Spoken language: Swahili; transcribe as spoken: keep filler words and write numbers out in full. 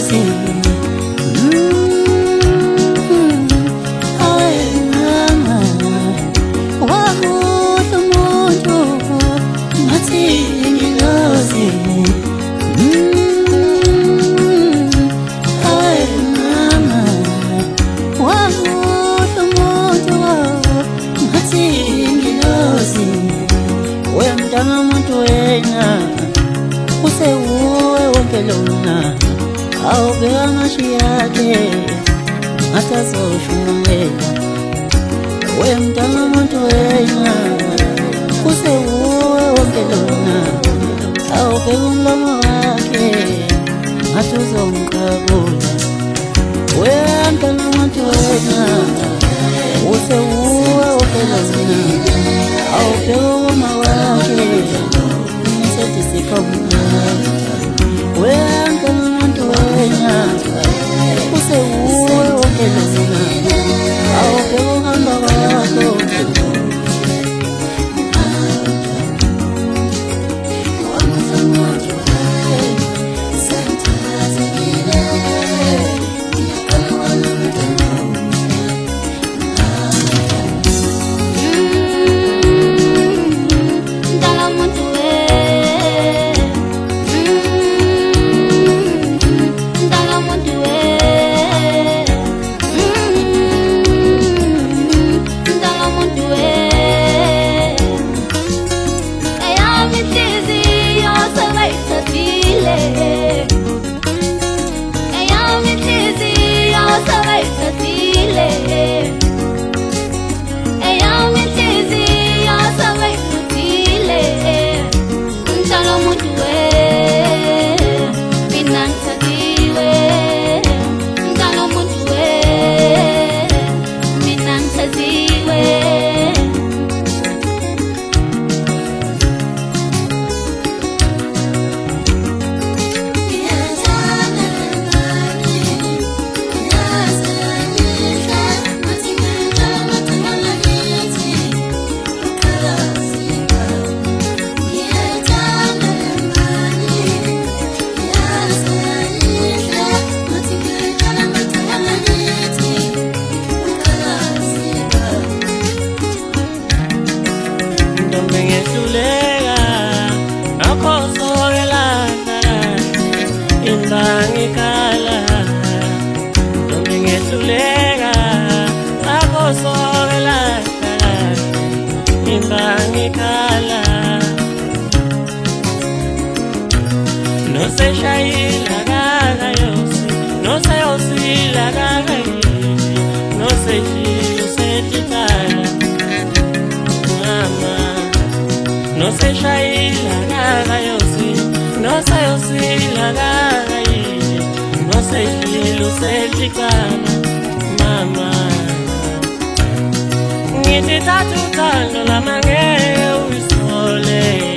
ingelosi. Au bea mashiake hata soshumela we mtama mtu wenya useue ongelona au bea mlama wake hatuzo mkabula we mtama mtu wenya useue ongelona au bea mlama wake niseti sikamuna we mtama wenya useue ongelona au bea hamba wako no se shai la gaga yosi, no se osi la gaga no se shi se titara mama, no se shai la gaga yosi, no se osi la gaga no se shi se titara mama, ni titatu tano la mange usole.